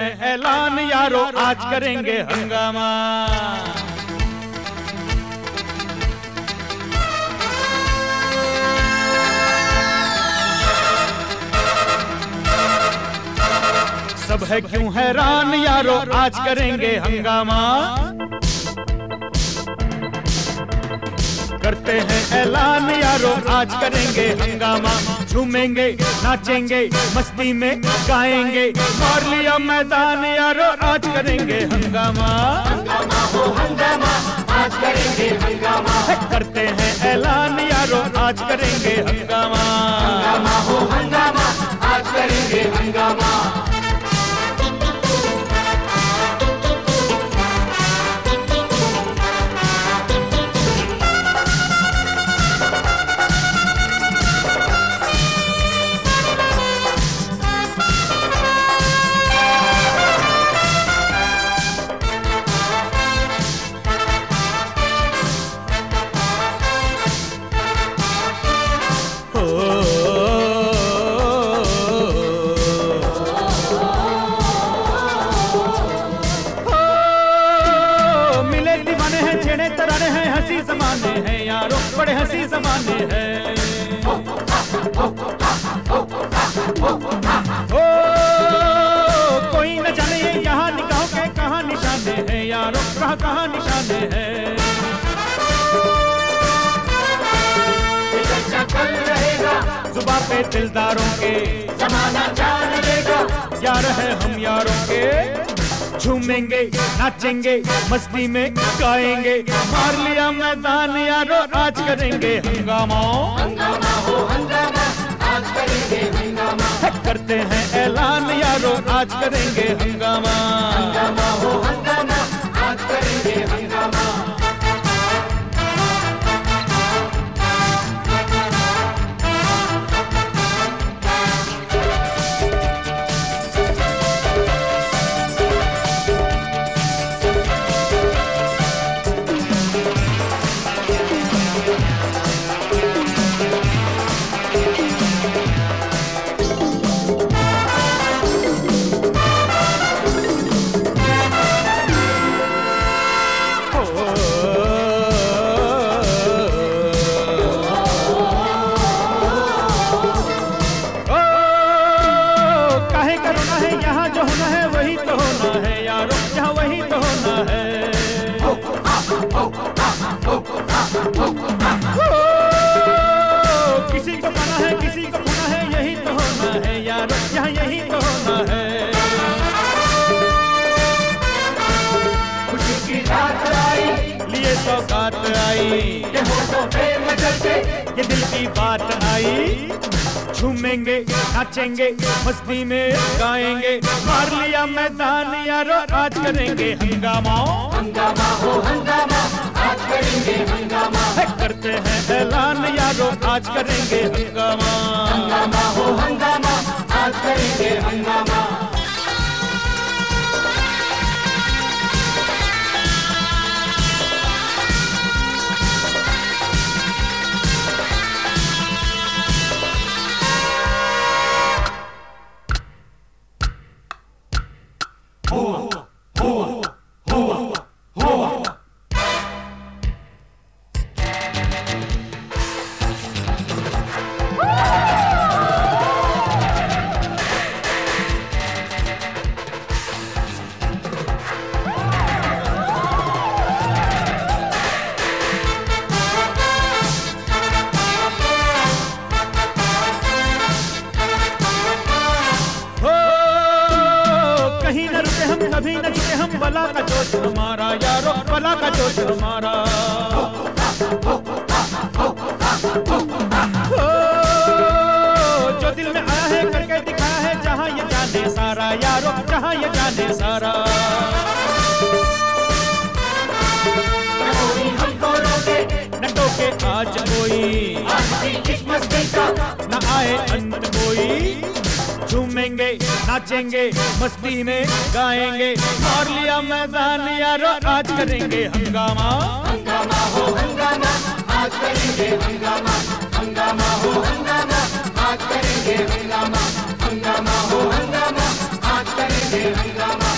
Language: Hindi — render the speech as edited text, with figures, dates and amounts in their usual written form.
हैं ऐलान यारो, आज करेंगे हंगामा। सब है क्यों हैरान यारो, आज करेंगे हंगामा। करते हैं ऐलान यारो, आज करेंगे हंगामा। झूमेंगे नाचेंगे मस्ती में गाएंगे, मार लिया मैदान यारो, आज करेंगे हंगामा। हंगामा हो हंगामा, आज करेंगे हंगामा। करते हैं ऐलान यारो, आज करेंगे हंगामा। हंगामा हो हंगामा, आज करेंगे हंगामा। हंसी ज़माने हैं यारो, बड़े हंसी ज़माने हैं। ओ कोई न जाने ये यहाँ निगाहों के कहाँ निशाने हैं यारो, कहाँ कहाँ निशाने हैं। कल रहेगा जुबां पे दिलदारों के, जमाना जान लेगा यार है हम यारों के। झूमेंगे नाचेंगे मस्ती में गाएंगे, मार लिया मैदान यारो, आज करेंगे हंगामा। हंगामा हो हंगामा, आज करेंगे हंगामा। करते हैं ऐलान यारो, आज करेंगे हंगामा। हंगामा हो हंगामा, आज करेंगे हंगामा। किसी को पाना है किसी को खोना है, यही तो होना है यारो, यहाँ यही तो होना है। खुशी की रात आई, लिए सौगात आई, ये होठों पे मचलते, ये दिल की बात आई। झूमेंगे नाचेंगे मस्ती में गाएंगे, मार लिया मैदान यारो, आज करेंगे हंगामा। हंगामा हो हंगामा, आज करेंगे हंगामा। करते हैं ऐलान यारो, आज करेंगे हंगामा। हंगामा हो हंगामा, आज करेंगे हंगामा। कभी न झुके हम, बला का जोश हमारा यारो, बला का जोश हमारा। जो दिल में आया है करके दिखाया है, जहाँ ये जाने सारा यारो, जहाँ ये जाने सारा। न टोके आज कोई, न आए अंत कोई। झूमेंगे नाचेंगे मस्ती में गाएंगे, मार लिया मैदान यारो, आज करेंगे हंगामा। हंगामा हो हंगामा, आज करेंगे हंगामा। हंगामा हो हंगामा, आज करेंगे हंगामा। हंगामा हो हंगामा, आज करेंगे करेंगे हंगामा